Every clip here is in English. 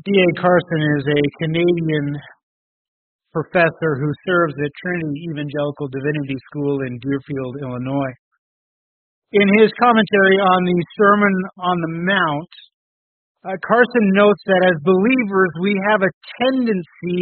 D.A. Carson is a Canadian professor who serves at Trinity Evangelical Divinity School in Deerfield, Illinois. In his commentary on the Sermon on the Mount, Carson notes that as believers we have a tendency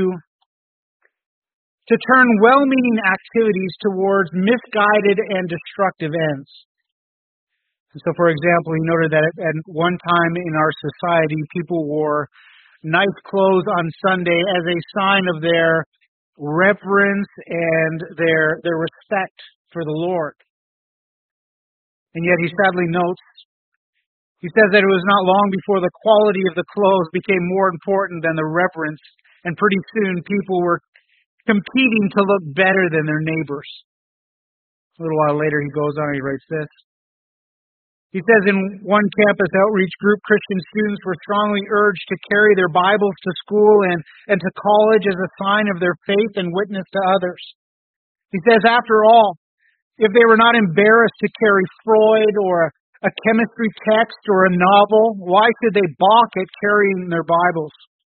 to turn well-meaning activities towards misguided and destructive ends. So, for example, he noted that at one time in our society, people wore nice clothes on Sunday as a sign of their reverence and their respect for the Lord. And yet he sadly notes, he says that it was not long before the quality of the clothes became more important than the reverence, and pretty soon people were competing to look better than their neighbors. A little while later he goes on and he writes this. He says, in one campus outreach group, Christian students were strongly urged to carry their Bibles to school and to college as a sign of their faith and witness to others. He says, after all, if they were not embarrassed to carry Freud or a chemistry text or a novel, why should they balk at carrying their Bibles?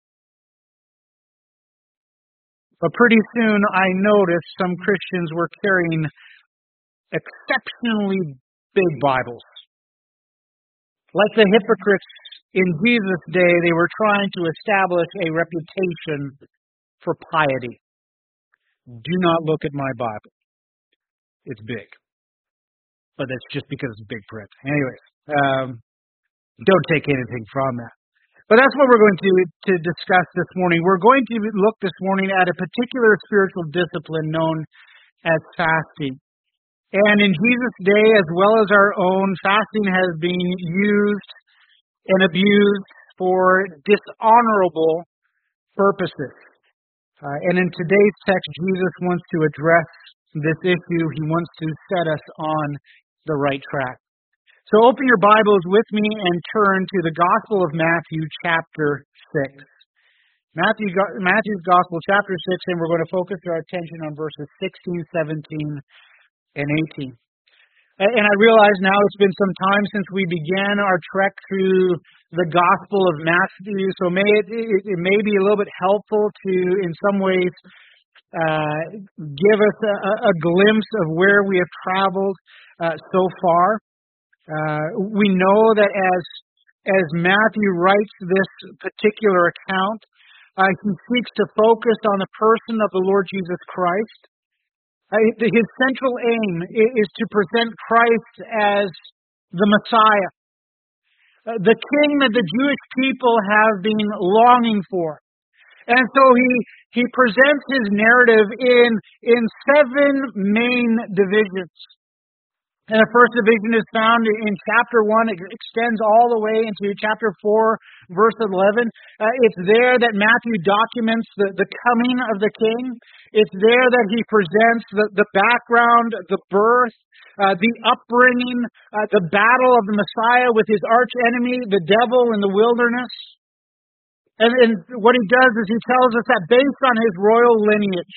But pretty soon I noticed some Christians were carrying exceptionally big Bibles. Like the hypocrites in Jesus' day, they were trying to establish a reputation for piety. Do not look at my Bible. It's big. But that's just because it's big print. Anyways, don't take anything from that. But that's what we're going to discuss this morning. We're going to look this morning at a particular spiritual discipline known as fasting. And in Jesus' day, as well as our own, fasting has been used and abused for dishonorable purposes. And in today's text, Jesus wants to address this issue. He wants to set us on the right track. So open your Bibles with me and turn to the Gospel of Matthew, chapter 6. Matthew's Gospel, chapter 6, and we're going to focus our attention on verses 16, 17, and 18. And I realize now it's been some time since we began our trek through the Gospel of Matthew, so it may be a little bit helpful to, in some ways, give us a glimpse of where we have traveled so far. We know that as Matthew writes this particular account, he seeks to focus on the person of the Lord Jesus Christ. His central aim is to present Christ as the Messiah, the King that the Jewish people have been longing for. And so he presents his narrative in 7 main divisions. And the first division is found in chapter 1. It extends all the way into chapter 4, verse 11. It's there that Matthew documents the coming of the King. It's there that he presents the background, the birth, the upbringing, the battle of the Messiah with his archenemy, the devil in the wilderness. And what he does is he tells us that based on his royal lineage,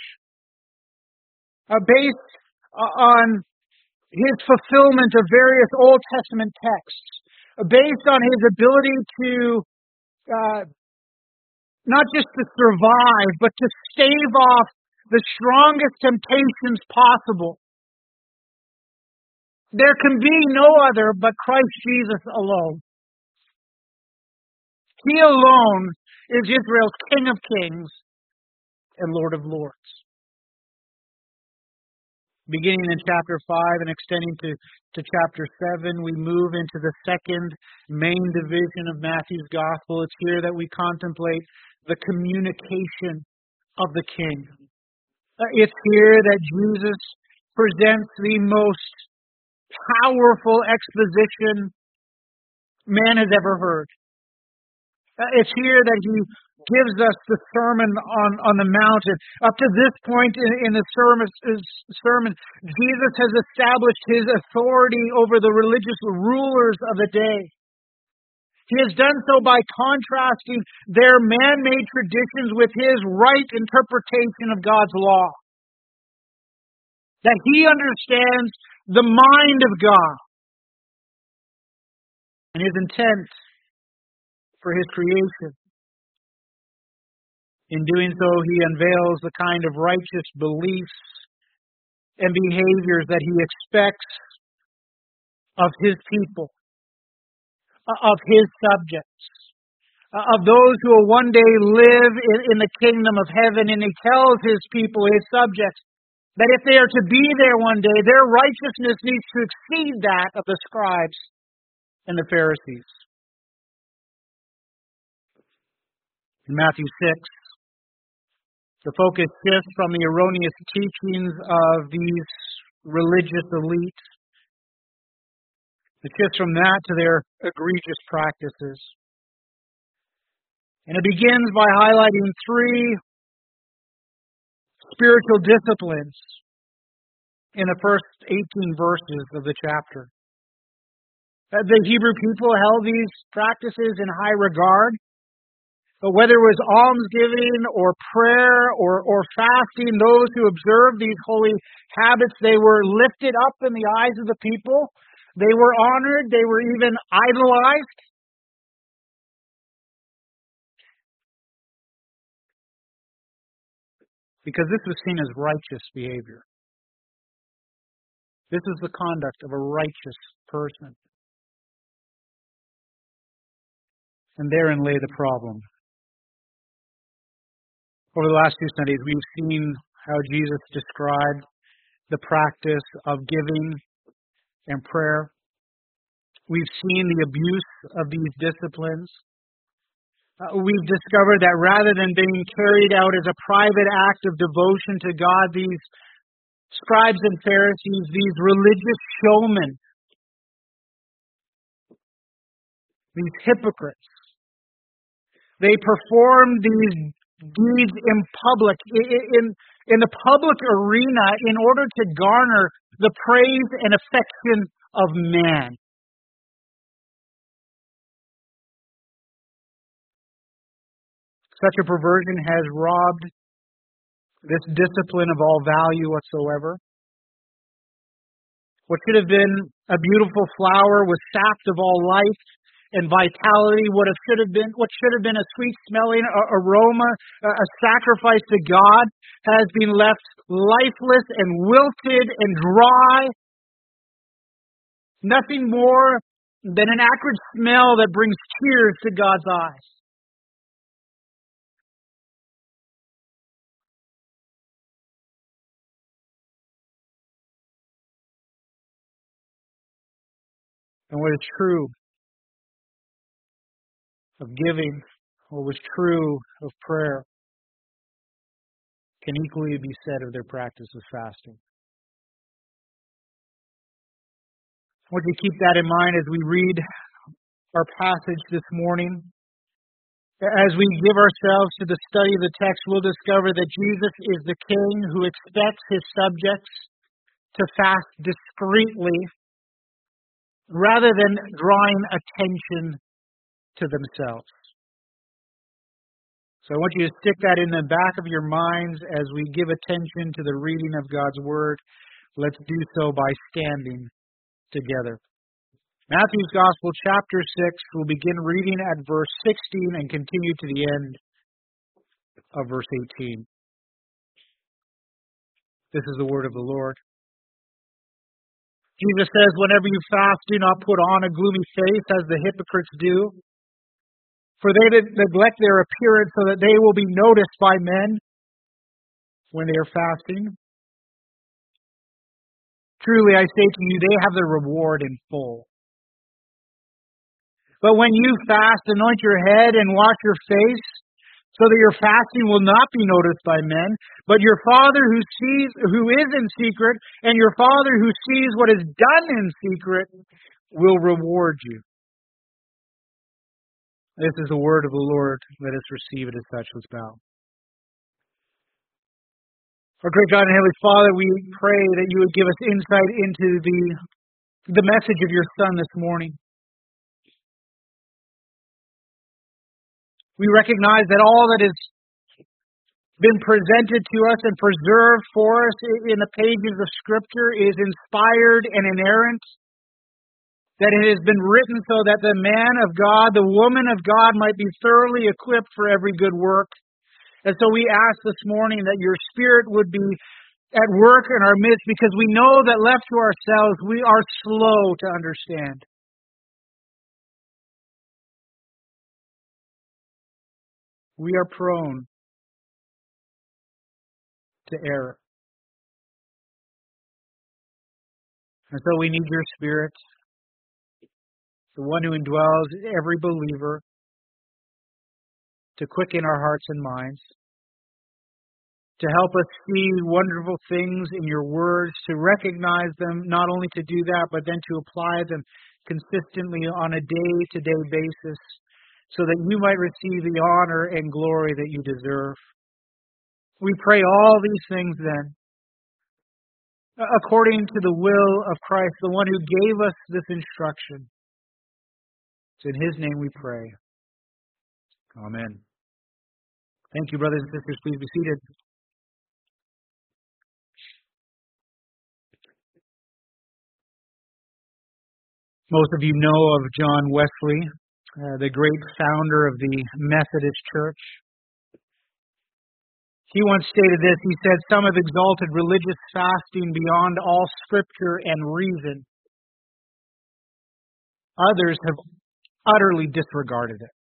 based on his fulfillment of various Old Testament texts, based on his ability to not just to survive, but to stave off the strongest temptations possible. There can be no other but Christ Jesus alone. He alone is Israel's King of Kings and Lord of Lords. Beginning in chapter 5 and extending to chapter 7, we move into the second main division of Matthew's Gospel. It's here that we contemplate the communication of the King. It's here that Jesus presents the most powerful exposition man has ever heard. It's here that he gives us the Sermon on the Mount. Up to this point in the sermon, Jesus has established his authority over the religious rulers of the day. He has done so by contrasting their man-made traditions with his right interpretation of God's law. That he understands the mind of God and his intent for his creation. In doing so, he unveils the kind of righteous beliefs and behaviors that he expects of his people, of his subjects, of those who will one day live in the kingdom of heaven. And he tells his people, his subjects, that if they are to be there one day, their righteousness needs to exceed that of the scribes and the Pharisees. In Matthew 6, the focus shifts from the erroneous teachings of these religious elites. It shifts from that to their egregious practices. And it begins by highlighting three spiritual disciplines in the first 18 verses of the chapter. The Hebrew people held these practices in high regard. But whether it was almsgiving or prayer or fasting, those who observed these holy habits, they were lifted up in the eyes of the people. They were honored. They were even idolized. Because this was seen as righteous behavior. This was the conduct of a righteous person. And therein lay the problem. Over the last two Sundays, we've seen how Jesus described the practice of giving and prayer. We've seen the abuse of these disciplines. We've discovered that rather than being carried out as a private act of devotion to God, these scribes and Pharisees, these religious showmen, these hypocrites, they performed these deeds in public, in the public arena, in order to garner the praise and affection of man. Such a perversion has robbed this discipline of all value whatsoever. What should have been a beautiful flower was sapped of all life and vitality. What should have been a sweet-smelling aroma, a sacrifice to God, has been left lifeless and wilted and dry. Nothing more than an acrid smell that brings tears to God's eyes. And what is true of giving, what was true of prayer, can equally be said of their practice of fasting. I want you to keep that in mind as we read our passage this morning. As we give ourselves to the study of the text, we'll discover that Jesus is the King who expects his subjects to fast discreetly rather than drawing attention to themselves. So I want you to stick that in the back of your minds as we give attention to the reading of God's Word. Let's do so by standing together. Matthew's Gospel, chapter 6, we'll begin reading at verse 16 and continue to the end of verse 18. This is the word of the Lord. Jesus says, "Whenever you fast, do not put on a gloomy face as the hypocrites do, for they neglect their appearance so that they will be noticed by men when they are fasting. Truly, I say to you, they have their reward in full. But when you fast, anoint your head and wash your face, so that your fasting will not be noticed by men, but your Father who is in secret, and your Father who sees what is done in secret will reward you." This is the word of the Lord. Let us receive it as such. Let's bow. Our great God and Heavenly Father, we pray that you would give us insight into the message of your Son this morning. We recognize that all that has been presented to us and preserved for us in the pages of Scripture is inspired and inerrant, that it has been written so that the man of God, the woman of God might be thoroughly equipped for every good work. And so we ask this morning that your Spirit would be at work in our midst, because we know that left to ourselves, we are slow to understand. We are prone to error. And so we need your Spirit, the one who indwells every believer, to quicken our hearts and minds, to help us see wonderful things in your words, to recognize them, not only to do that, but then to apply them consistently on a day-to-day basis, so that you might receive the honor and glory that you deserve. We pray all these things then, according to the will of Christ, the one who gave us this instruction. It's in his name we pray. Amen. Thank you, brothers and sisters. Please be seated. Most of you know of John Wesley, the great founder of the Methodist Church. He once stated this. He said, "Some have exalted religious fasting beyond all scripture and reason. Others have utterly disregarded it."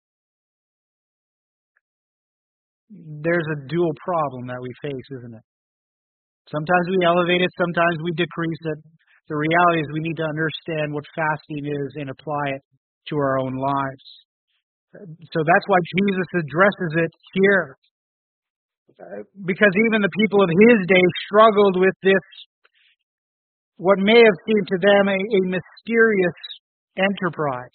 There's a dual problem that we face, isn't it? Sometimes we elevate it, sometimes we decrease it. The reality is we need to understand what fasting is and apply it to our own lives. So that's why Jesus addresses it here. Because even the people of his day struggled with this, what may have seemed to them a mysterious enterprise.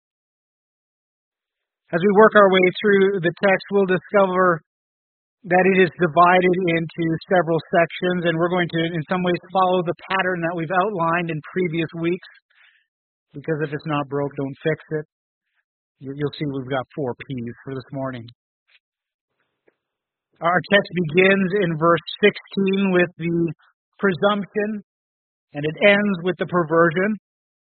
As we work our way through the text, we'll discover that it is divided into several sections, and we're going to, in some ways, follow the pattern that we've outlined in previous weeks, because if it's not broke, don't fix it. You'll see we've got 4 P's for this morning. Our text begins in verse 16 with the presumption, and it ends with the perversion.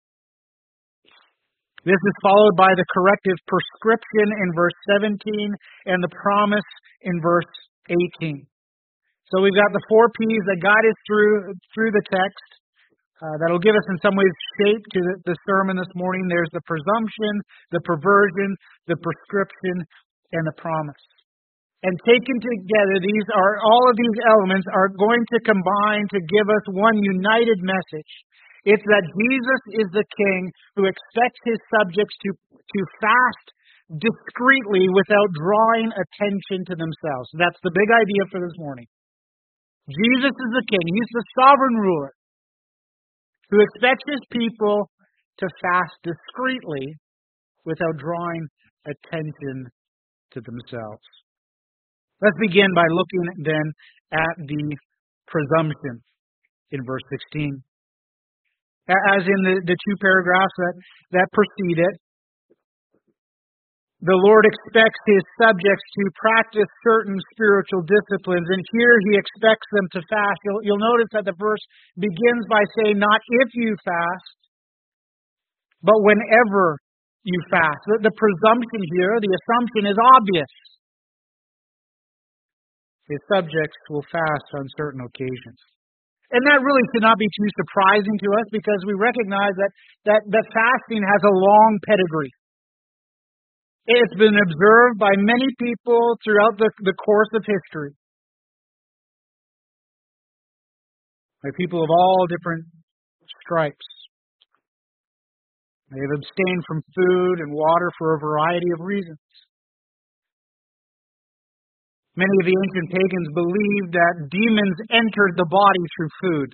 This is followed by the corrective prescription in verse 17 and the promise in verse 18. So we've got the 4 P's that guide us through the text. That'll give us in some ways shape to the sermon this morning. There's the presumption, the perversion, the prescription, and the promise. And taken together, all of these elements are going to combine to give us one united message. It's that Jesus is the King who expects his subjects to fast discreetly without drawing attention to themselves. That's the big idea for this morning. Jesus is the King. He's the sovereign ruler who expects his people to fast discreetly without drawing attention to themselves. Let's begin by looking then at the presumption in verse 16. As in the 2 paragraphs that precede it, the Lord expects his subjects to practice certain spiritual disciplines, and here he expects them to fast. You'll notice that the verse begins by saying, not if you fast, but whenever you fast. The presumption here, the assumption is obvious. His subjects will fast on certain occasions. And that really should not be too surprising to us, because we recognize that fasting has a long pedigree. It's been observed by many people throughout the course of history. By people of all different stripes. They have abstained from food and water for a variety of reasons. Many of the ancient pagans believed that demons entered the body through food.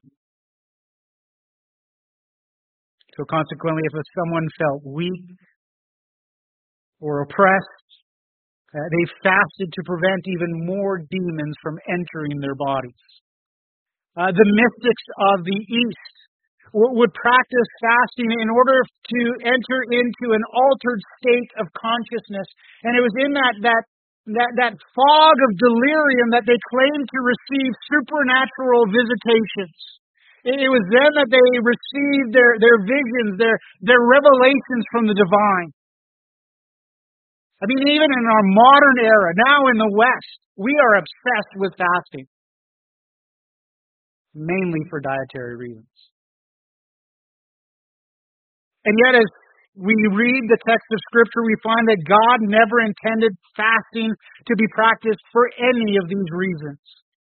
So consequently, if someone felt weak or oppressed, they fasted to prevent even more demons from entering their bodies. The mystics of the East would practice fasting in order to enter into an altered state of consciousness. And it was in that fog of delirium that they claimed to receive supernatural visitations. It was then that they received their visions, their revelations from the divine. I mean, even in our modern era, now in the West, We are obsessed with fasting, mainly for dietary reasons. And yet, as we read the text of Scripture, we find that God never intended fasting to be practiced for any of these reasons.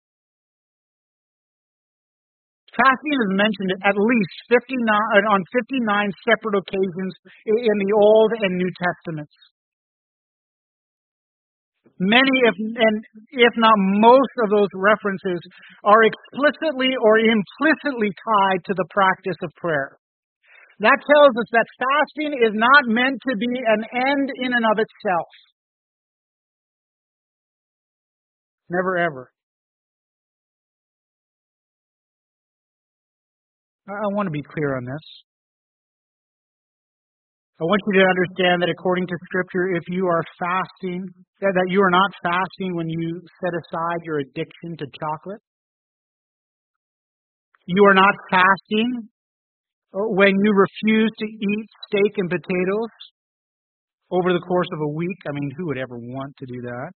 Fasting is mentioned at least 59 separate occasions in the Old and New Testaments. Many, if not most of those references are explicitly or implicitly tied to the practice of prayer. That tells us that fasting is not meant to be an end in and of itself. Never ever. I want to be clear on this. I want you to understand that according to Scripture, if you are fasting, that you are not fasting when you set aside your addiction to chocolate. You are not fasting when you refuse to eat steak and potatoes over the course of a week. I mean, who would ever want to do that?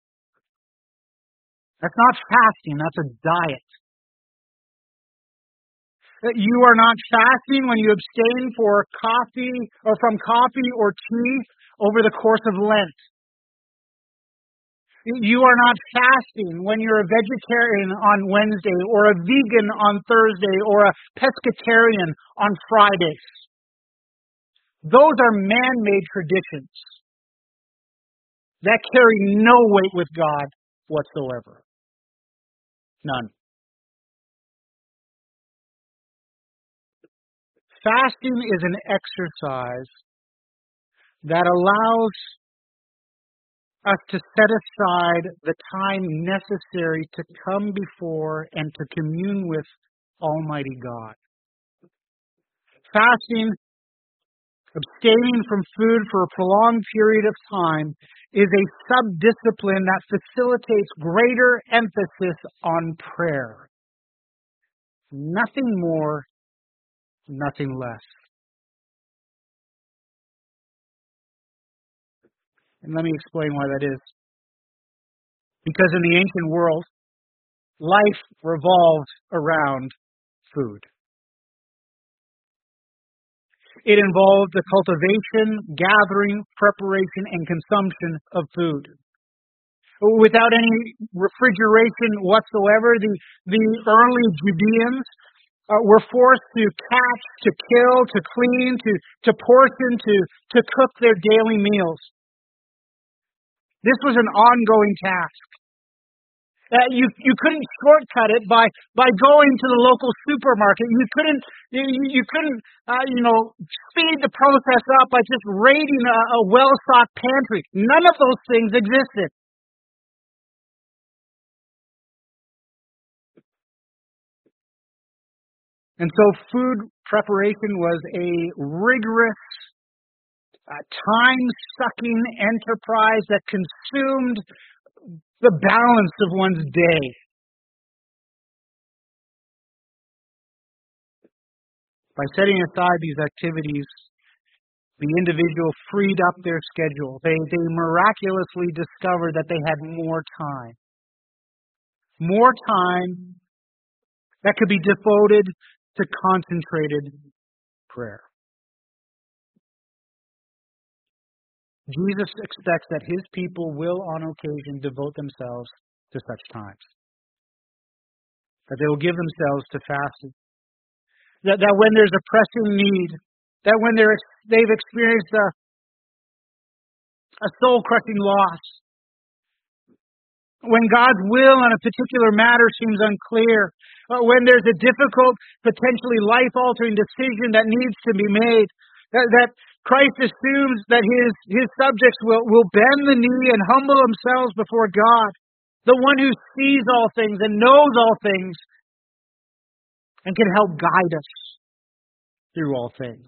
That's not fasting, that's a diet. You are not fasting when you abstain from coffee or tea over the course of Lent. You are not fasting when you're a vegetarian on Wednesday or a vegan on Thursday or a pescatarian on Fridays. Those are man-made traditions that carry no weight with God whatsoever. None. Fasting is an exercise that allows us to set aside the time necessary to come before and to commune with Almighty God. Fasting, abstaining from food for a prolonged period of time, is a sub-discipline that facilitates greater emphasis on prayer. Nothing more, nothing less. And let me explain why that is. Because in the ancient world, life revolved around food. It involved the cultivation, gathering, preparation, and consumption of food. Without any refrigeration whatsoever, the early Judeans were forced to catch, to kill, to clean, to portion, to cook their daily meals. This was an ongoing task. You couldn't shortcut it by going to the local supermarket. You couldn't speed the process up by just raiding a well-stocked pantry. None of those things existed. And so food preparation was a rigorous, time-sucking enterprise that consumed the balance of one's day. By setting aside these activities, the individual freed up their schedule. They miraculously discovered that they had more time. More time that could be devoted to concentrated prayer. Jesus expects that His people will, on occasion, devote themselves to such times. That they will give themselves to fasting. That when there's a pressing need, that when they've experienced a soul-crushing loss, when God's will on a particular matter seems unclear, when there's a difficult, potentially life-altering decision that needs to be made, that Christ assumes that his subjects will bend the knee and humble themselves before God, the one who sees all things and knows all things and can help guide us through all things.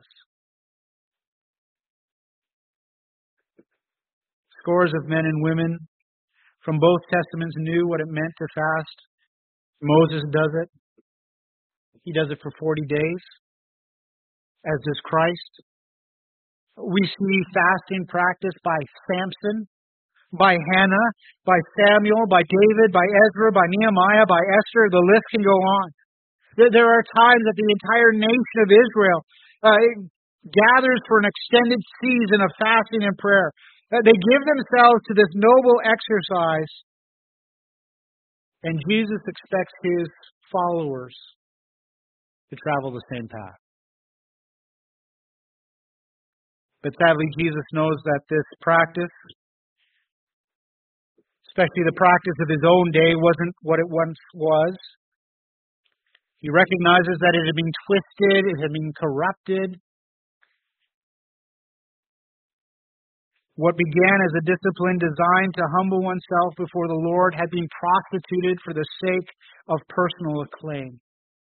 Scores of men and women from both Testaments knew what it meant to fast. Moses does it. He does it for 40 days, as does Christ. We see fasting practiced by Samson, by Hannah, by Samuel, by David, by Ezra, by Nehemiah, by Esther. The list can go on. There are times that the entire nation of Israel gathers for an extended season of fasting and prayer. They give themselves to this noble exercise, and Jesus expects His followers to travel the same path. But sadly, Jesus knows that this practice, especially the practice of His own day, wasn't what it once was. He recognizes that it had been twisted, it had been corrupted. What began as a discipline designed to humble oneself before the Lord had been prostituted for the sake of personal acclaim.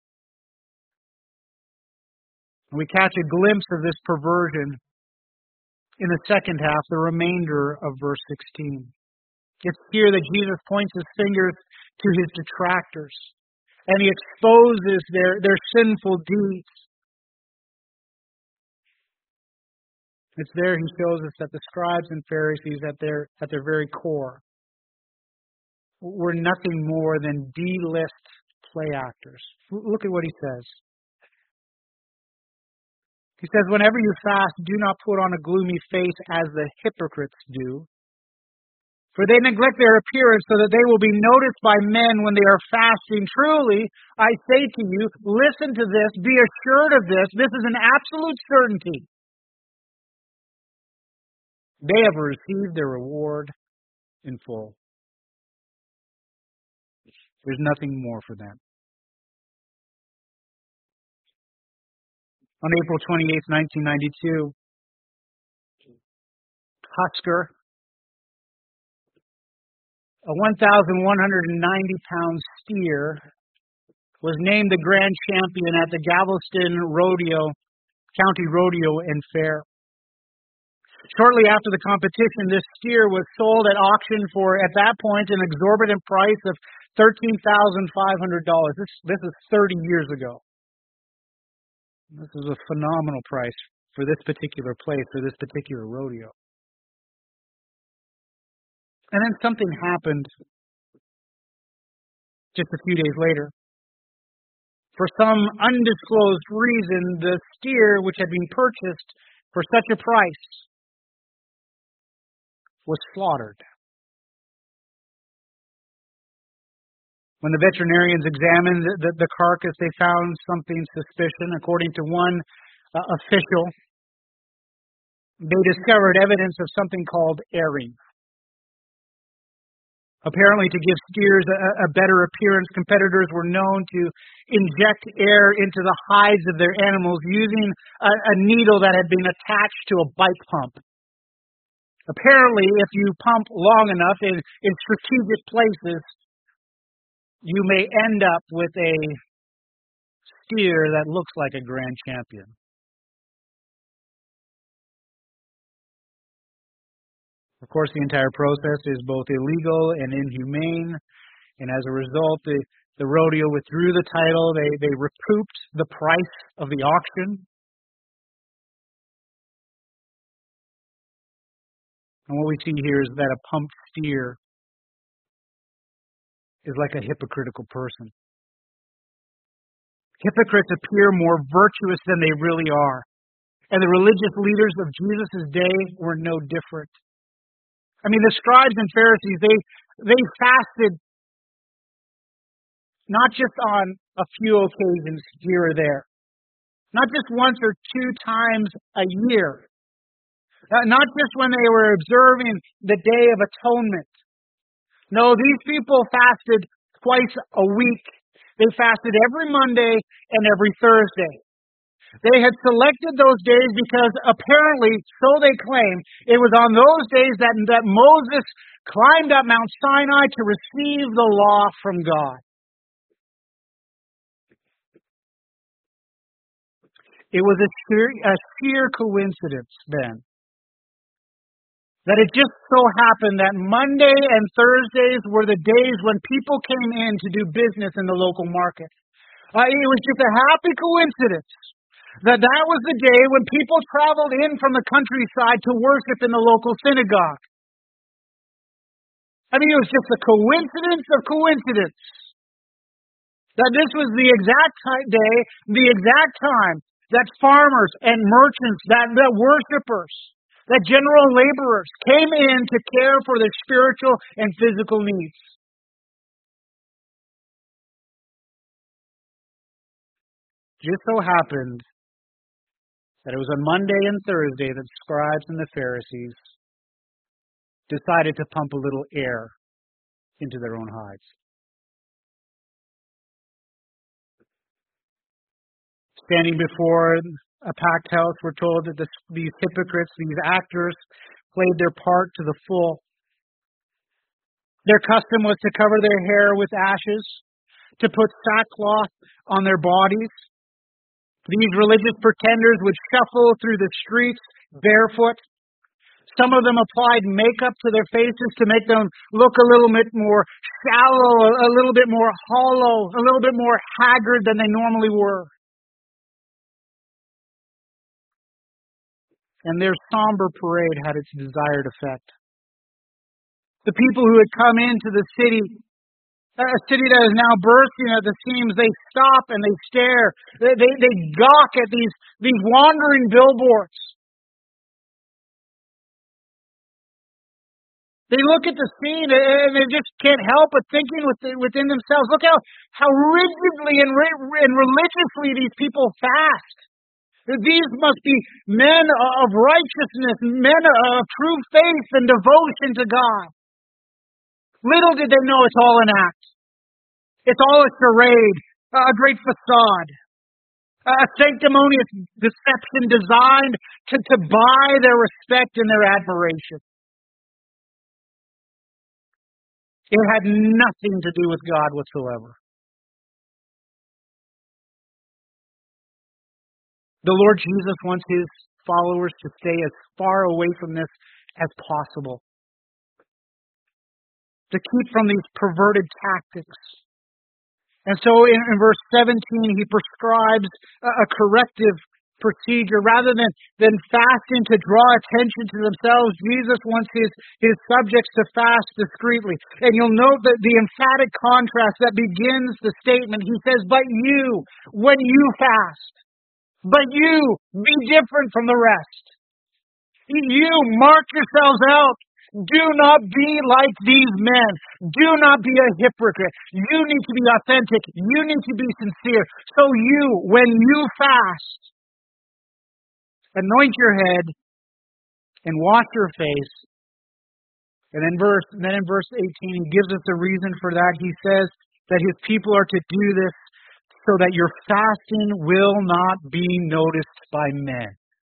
And we catch a glimpse of this perversion in the second half, the remainder of verse 16. It's here that Jesus points His fingers to His detractors, and He exposes their sinful deeds. It's there He shows us that the scribes and Pharisees at their very core were nothing more than D-list play actors. Look at what He says. He says, "Whenever you fast, do not put on a gloomy face as the hypocrites do, for they neglect their appearance so that they will be noticed by men when they are fasting. Truly, I say to you, listen to this, be assured of this. This is an absolute certainty. They have received their reward in full." There's nothing more for them. On April 28, 1992, Husker, a 1,190-pound steer, was named the grand champion at the Galveston County Rodeo and Fair. Shortly after the competition, this steer was sold at auction for, at that point, an exorbitant price of $13,500. This is 30 years ago. This is a phenomenal price for this particular place, for this particular rodeo. And then something happened just a few days later. For some undisclosed reason, the steer, which had been purchased for such a price, was slaughtered. When the veterinarians examined the carcass, they found something suspicious. According to one official, they discovered evidence of something called airing. Apparently, to give steers a better appearance, competitors were known to inject air into the hides of their animals using a needle that had been attached to a bike pump. Apparently, if you pump long enough in strategic places, you may end up with a steer that looks like a grand champion. Of course, the entire process is both illegal and inhumane, and as a result, the rodeo withdrew the title. They recouped the price of the auction. And what we see here is that a pumped steer is like a hypocritical person. Hypocrites appear more virtuous than they really are. And the religious leaders of Jesus' day were no different. I mean, the scribes and Pharisees, they fasted not just on a few occasions here or there, not just once or two times a year, not just when they were observing the Day of Atonement. No, these people fasted twice a week. They fasted every Monday and every Thursday. They had selected those days because apparently, so they claim, it was on those days that Moses climbed up Mount Sinai to receive the law from God. It was a sheer coincidence then that it just so happened that Monday and Thursdays were the days when people came in to do business in the local market. It was just a happy coincidence that was the day when people traveled in from the countryside to worship in the local synagogue. I mean, it was just a coincidence of coincidence that this was the exact day, the exact time that farmers and merchants, that worshipers, that general laborers came in to care for their spiritual and physical needs. Just so happened that it was on Monday and Thursday that the scribes and the Pharisees decided to pump a little air into their own hides. Standing before a packed house, we're told that these hypocrites, these actors, played their part to the full. Their custom was to cover their hair with ashes, to put sackcloth on their bodies. These religious pretenders would shuffle through the streets barefoot. Some of them applied makeup to their faces to make them look a little bit more shallow, a little bit more hollow, a little bit more haggard than they normally were. And their somber parade had its desired effect. The people who had come into the city, a city that is now bursting at the seams, they stop and they stare. They gawk at these wandering billboards. They look at the scene and they just can't help but thinking within themselves, look how rigidly and religiously these people fast. These must be men of righteousness, men of true faith and devotion to God. Little did they know it's all an act. It's all a charade, a great facade, a sanctimonious deception designed to buy their respect and their admiration. It had nothing to do with God whatsoever. The Lord Jesus wants His followers to stay as far away from this as possible, to keep from these perverted tactics. And so in verse 17, He prescribes a corrective procedure. Rather than fasting to draw attention to themselves, Jesus wants his subjects to fast discreetly. And you'll note that the emphatic contrast that begins the statement. He says, but you, when you fast, but you, be different from the rest. You, mark yourselves out. Do not be like these men. Do not be a hypocrite. You need to be authentic. You need to be sincere. So you, when you fast, anoint your head and wash your face. And then in verse 18, He gives us a reason for that. He says that His people are to do this so that your fasting will not be noticed by men.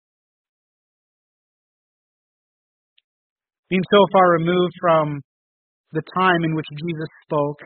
Being so far removed from the time in which Jesus spoke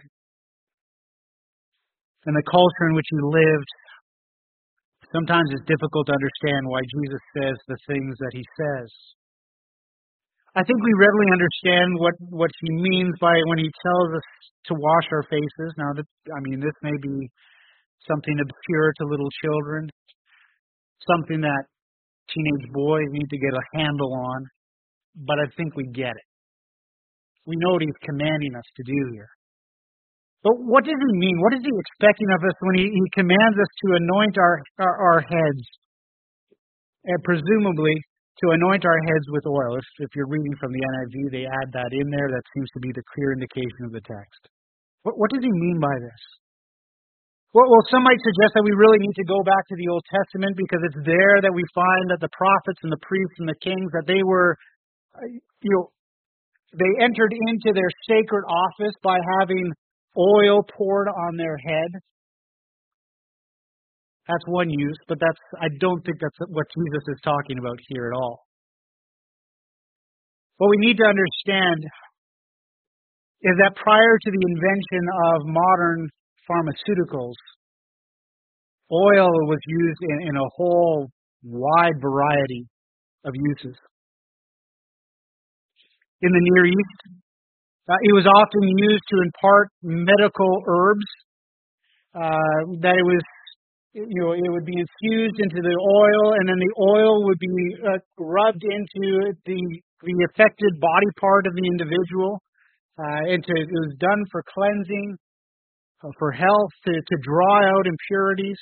and the culture in which He lived, sometimes it's difficult to understand why Jesus says the things that He says. I think we readily understand what He means by when He tells us to wash our faces. Now, this may be something obscure to little children, something that teenage boys need to get a handle on, but I think we get it. We know what He's commanding us to do here. But what does He mean? What is He expecting of us when He commands us to anoint our heads? And presumably, to anoint our heads with oil. If you're reading from the NIV, they add that in there. That seems to be the clear indication of the text. What does He mean by this? Well, some might suggest that we really need to go back to the Old Testament because it's there that we find that the prophets and the priests and the kings, that they were, they entered into their sacred office by having oil poured on their head. That's one use, but I don't think that's what Jesus is talking about here at all. What we need to understand is that prior to the invention of modern pharmaceuticals, oil was used in a whole wide variety of uses. In the Near East, it was often used to impart medical herbs. That it would be infused into the oil, and then the oil would be rubbed into the affected body part of the individual. It was done for cleansing, for health, to draw out impurities.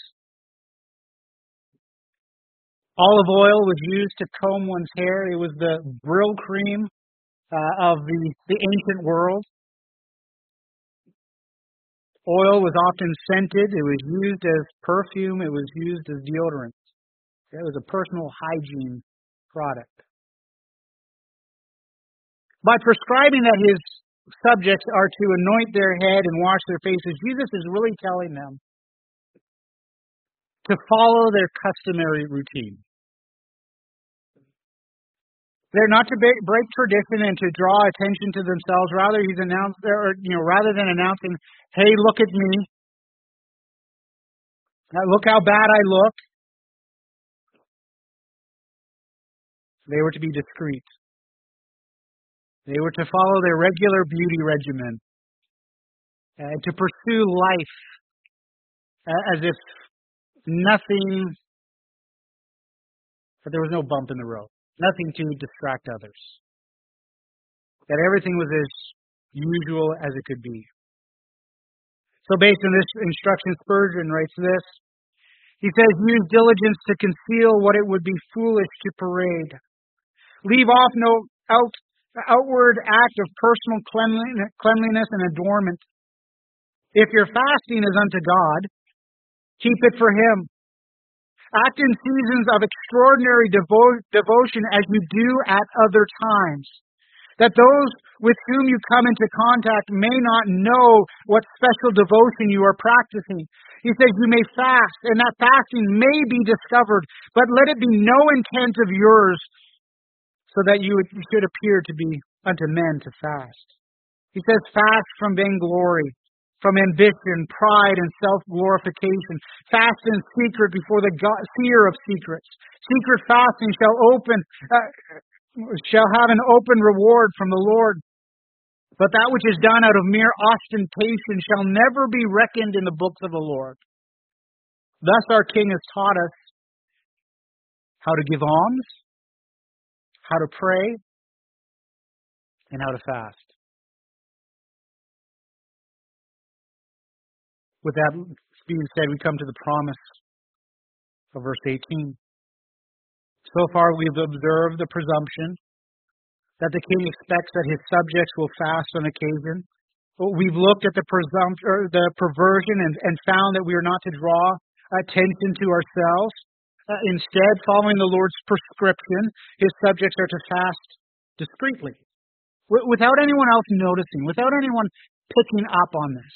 Olive oil was used to comb one's hair. It was the brill cream of the ancient world. Oil was often scented. It was used as perfume. It was used as deodorant. It was a personal hygiene product. By prescribing that his subjects are to anoint their head and wash their faces, Jesus is really telling them to follow their customary routine. They're not to break tradition and to draw attention to themselves. Rather, rather than announcing, "Hey, look at me. Look how bad I look." They were to be discreet. They were to follow their regular beauty regimen, to pursue life as if nothing, that there was no bump in the road, nothing to distract others, that everything was as usual as it could be. So based on this instruction, Spurgeon writes this. He says, "Use diligence to conceal what it would be foolish to parade. Leave off no outward act of personal cleanliness and adornment. If your fasting is unto God, keep it for Him. Act in seasons of extraordinary devotion as you do at other times, that those with whom you come into contact may not know what special devotion you are practicing." He says you may fast, and that fasting may be discovered, but let it be no intent of yours, so that you should appear to be unto men to fast. He says fast from vainglory, from ambition, pride, and self-glorification. Fast in secret before the seer of secrets. Secret fasting shall have an open reward from the Lord. But that which is done out of mere ostentation shall never be reckoned in the books of the Lord. Thus our King has taught us how to give alms, how to pray, and how to fast. With that being said, we come to the promise of verse 18. So far we've observed the presumption that the king expects that his subjects will fast on occasion. We've looked at the perversion and found that we are not to draw attention to ourselves. Instead, following the Lord's prescription, his subjects are to fast discreetly, without anyone else noticing, without anyone picking up on this.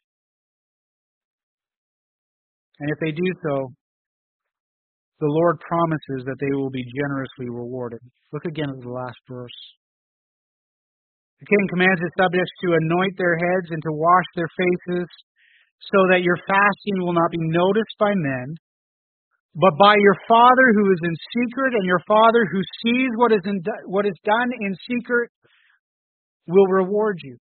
And if they do so, the Lord promises that they will be generously rewarded. Look again at the last verse. The king commands his subjects to anoint their heads and to wash their faces, so that your fasting will not be noticed by men, but by your Father who is in secret, and your Father who sees what is done in secret will reward you.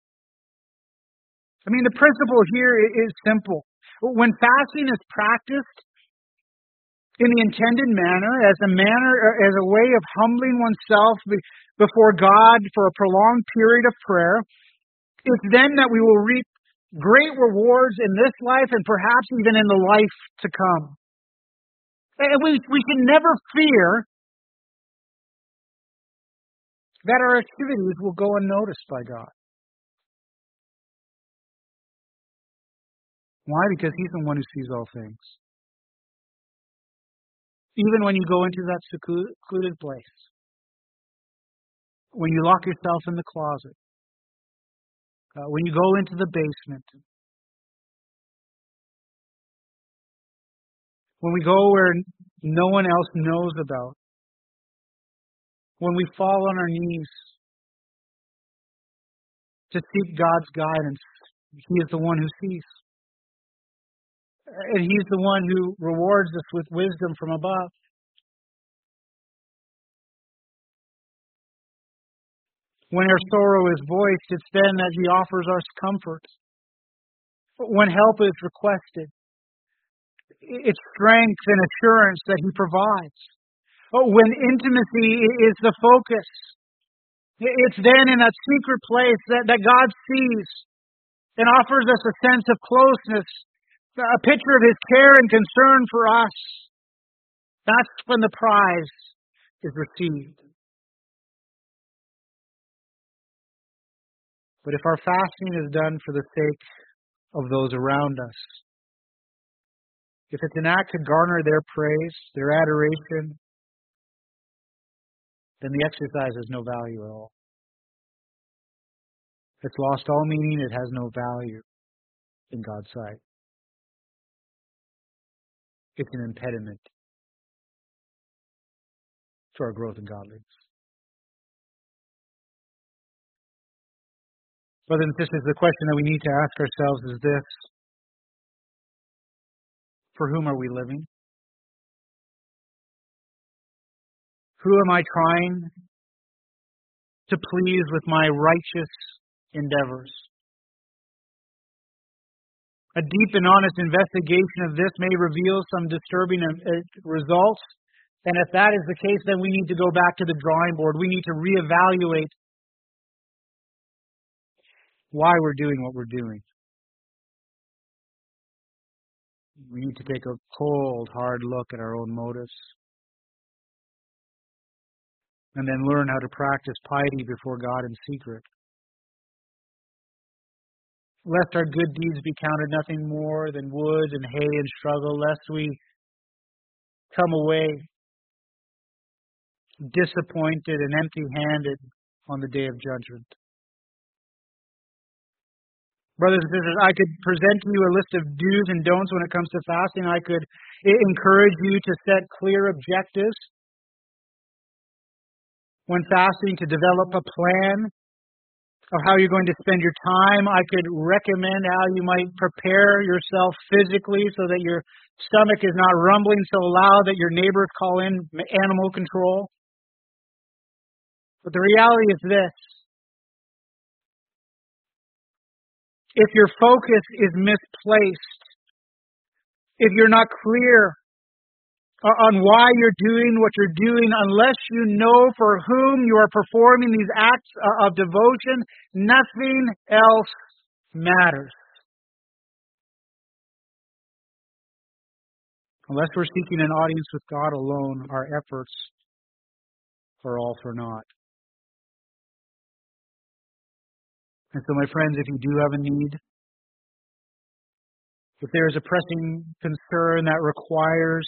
I mean, the principle here is simple. When fasting is practiced in the intended manner, as a way of humbling oneself before God for a prolonged period of prayer, it's then that we will reap great rewards in this life and perhaps even in the life to come. And we should never fear that our activities will go unnoticed by God. Why? Because He's the one who sees all things. Even when you go into that secluded place, when you lock yourself in the closet, when you go into the basement, when we go where no one else knows about, when we fall on our knees to seek God's guidance, He is the one who sees. And He's the one who rewards us with wisdom from above. When our sorrow is voiced, it's then that He offers us comfort. When help is requested, it's strength and assurance that He provides. When intimacy is the focus, It's then in that secret place that God sees and offers us a sense of closeness, a picture of His care and concern for us. That's when the prize is received. But if our fasting is done for the sake of those around us, if it's an act to garner their praise, their adoration, then the exercise has no value at all. It's lost all meaning. It has no value in God's sight. It's an impediment to our growth in godliness. Brothers and sisters, the question that we need to ask ourselves is this: for whom are we living? Who am I trying to please with my righteous endeavors? A deep and honest investigation of this may reveal some disturbing results. And if that is the case, then we need to go back to the drawing board. We need to reevaluate why we're doing what we're doing. We need to take a cold, hard look at our own motives. And then learn how to practice piety before God in secret. Lest our good deeds be counted nothing more than wood and hay and struggle, lest we come away disappointed and empty-handed on the day of judgment. Brothers and sisters, I could present to you a list of do's and don'ts when it comes to fasting. I could encourage you to set clear objectives when fasting, to develop a plan of how you're going to spend your time. I could recommend how you might prepare yourself physically so that your stomach is not rumbling so loud that your neighbors call in animal control. But the reality is this: if your focus is misplaced, if you're not clear on why you're doing what you're doing, unless you know for whom you are performing these acts of devotion, nothing else matters. Unless we're seeking an audience with God alone, our efforts are all for naught. And so, my friends, if you do have a need, if there is a pressing concern that requires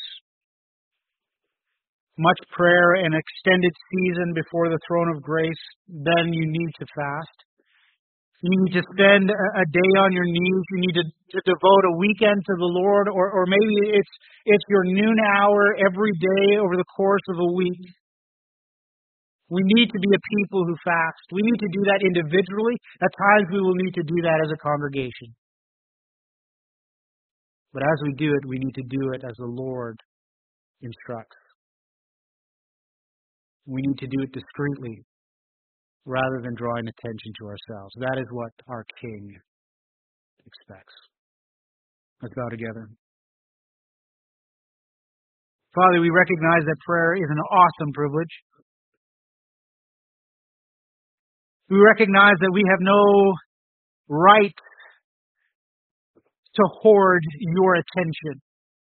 much prayer and extended season before the throne of grace, then you need to fast. You need to spend a day on your knees. You need to devote a weekend to the Lord, or maybe it's your noon hour every day over the course of a week. We need to be a people who fast. We need to do that individually. At times we will need to do that as a congregation. But as we do it, we need to do it as the Lord instructs. We need to do it discreetly rather than drawing attention to ourselves. That is what our King expects. Let's bow together. Father, we recognize that prayer is an awesome privilege. We recognize that we have no right to hoard your attention.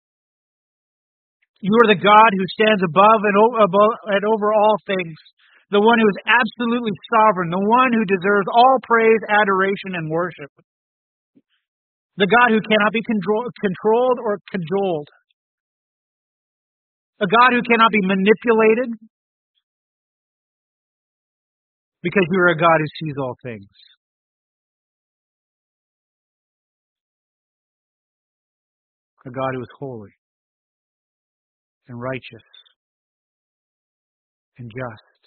You are the God who stands above and over all things, the one who is absolutely sovereign, the one who deserves all praise, adoration, and worship. The God who cannot be controlled or cajoled. A God who cannot be manipulated, because you are a God who sees all things. A God who is holy and righteous and just.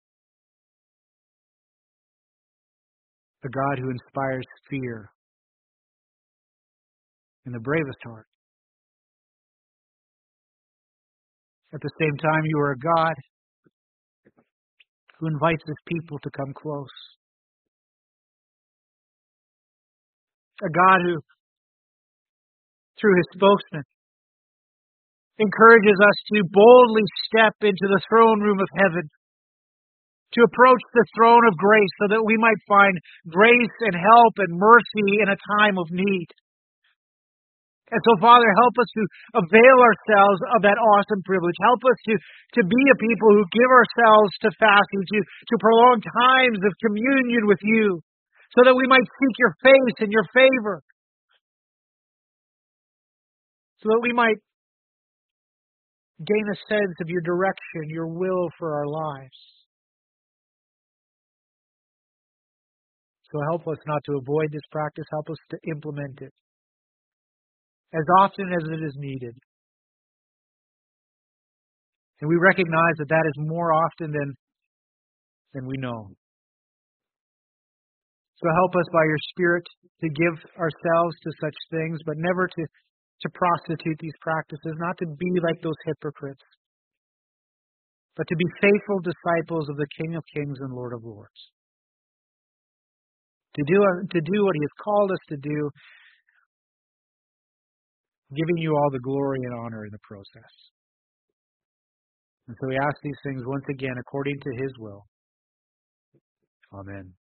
A God who inspires fear in the bravest heart. At the same time, you are a God who invites His people to come close. A God who, through His spokesman, encourages us to boldly step into the throne room of heaven to approach the throne of grace so that we might find grace and help and mercy in a time of need. And so, Father, help us to avail ourselves of that awesome privilege. Help us to be a people who give ourselves to fasting, to prolong times of communion with you, so that we might seek your face and your favor, so that we might gain a sense of your direction, your will for our lives. So help us not to avoid this practice. Help us to implement it as often as it is needed. And we recognize that that is more often than we know. So help us by your Spirit to give ourselves to such things, but never to prostitute these practices, not to be like those hypocrites, but to be faithful disciples of the King of Kings and Lord of Lords. To do what He has called us to do, giving you all the glory and honor in the process. And so we ask these things once again according to His will. Amen.